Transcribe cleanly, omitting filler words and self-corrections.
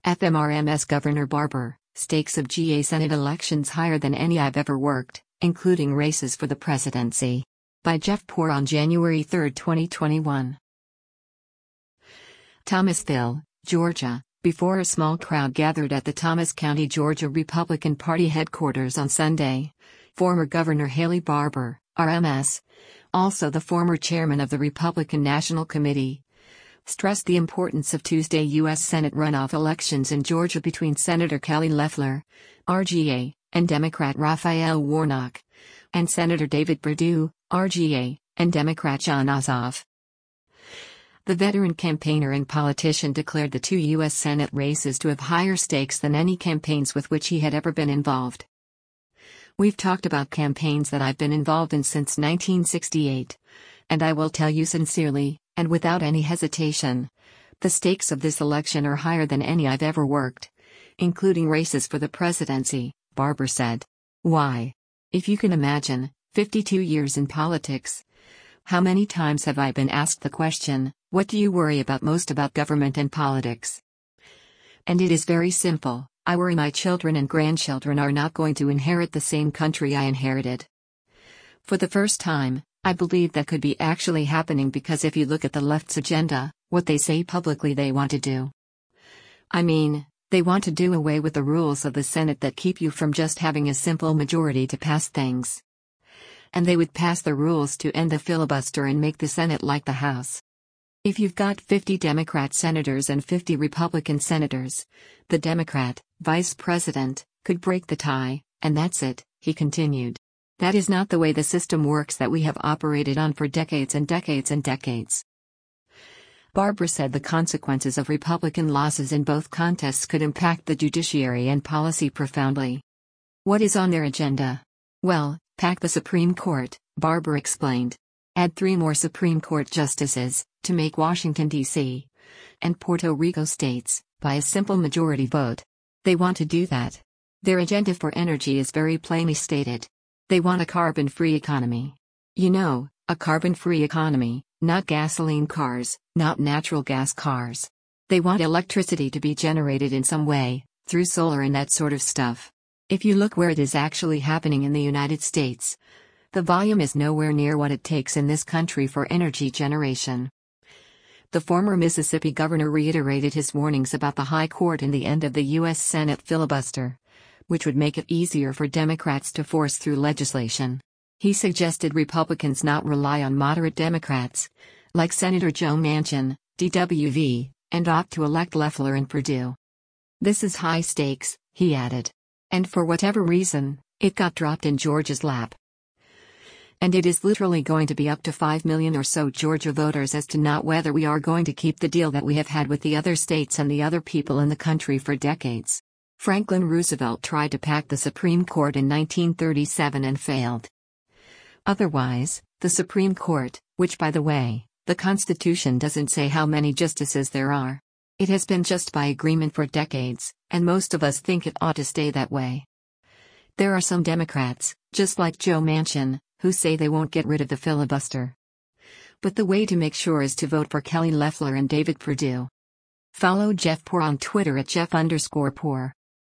FMRMS Governor Barbour, stakes of GA Senate elections higher than any I've ever worked, including races for the presidency. By Jeff Poor on January 3, 2021. Thomasville, Georgia, before a small crowd gathered at the Thomas County, Georgia Republican Party headquarters on Sunday, former Governor Haley Barbour, RMS, also the former chairman of the Republican National Committee, stressed the importance of Tuesday U.S. Senate runoff elections in Georgia between Senator Kelly Loeffler, RGA, and Democrat Raphael Warnock, and Senator David Perdue, RGA, and Democrat Jon Ossoff. The veteran campaigner and politician declared the two U.S. Senate races to have higher stakes than any campaigns with which he had ever been involved. "We've talked about campaigns that I've been involved in since 1968, and I will tell you sincerely, and without any hesitation, the stakes of this election are higher than any I've ever worked, including races for the presidency," Barbour said. "Why? If you can imagine, 52 years in politics. How many times have I been asked the question, what do you worry about most about government and politics? And it is very simple, I worry my children and grandchildren are not going to inherit the same country I inherited." For the first time, I believe that could be actually happening, because if you look at the left's agenda, what they say publicly they want to do. I mean, they want to do away with the rules of the Senate that keep you from just having a simple majority to pass things. And they would pass the rules to end the filibuster and make the Senate like the House. If you've got 50 Democrat senators and 50 Republican senators, the Democrat, vice president, could break the tie, and that's it, he continued. That is not the way the system works that we have operated on for decades and decades and decades. Barbour said the consequences of Republican losses in both contests could impact the judiciary and policy profoundly. What is on their agenda? Well, pack the Supreme Court, Barbour explained. Add 3 more Supreme Court justices, to make Washington, D.C. and Puerto Rico states, by a simple majority vote. They want to do that. Their agenda for energy is very plainly stated. They want a carbon-free economy. You know, a carbon-free economy, not gasoline cars, not natural gas cars. They want electricity to be generated in some way, through solar and that sort of stuff. If you look where it is actually happening in the United States, the volume is nowhere near what it takes in this country for energy generation. The former Mississippi governor reiterated his warnings about the High Court and the end of the U.S. Senate filibuster, which would make it easier for Democrats to force through legislation. He suggested Republicans not rely on moderate Democrats, like Senator Joe Manchin, DWV, and opt to elect Loeffler and Perdue. This is high stakes, he added. And for whatever reason, it got dropped in Georgia's lap. And it is literally going to be up to 5 million or so Georgia voters as to not whether we are going to keep the deal that we have had with the other states and the other people in the country for decades. Franklin Roosevelt tried to pack the Supreme Court in 1937 and failed. Otherwise, the Supreme Court, which by the way, the Constitution doesn't say how many justices there are. It has been just by agreement for decades, and most of us think it ought to stay that way. There are some Democrats, just like Joe Manchin, who say they won't get rid of the filibuster. But the way to make sure is to vote for Kelly Loeffler and David Perdue. Follow Jeff Poor on Twitter at Jeff_Poor.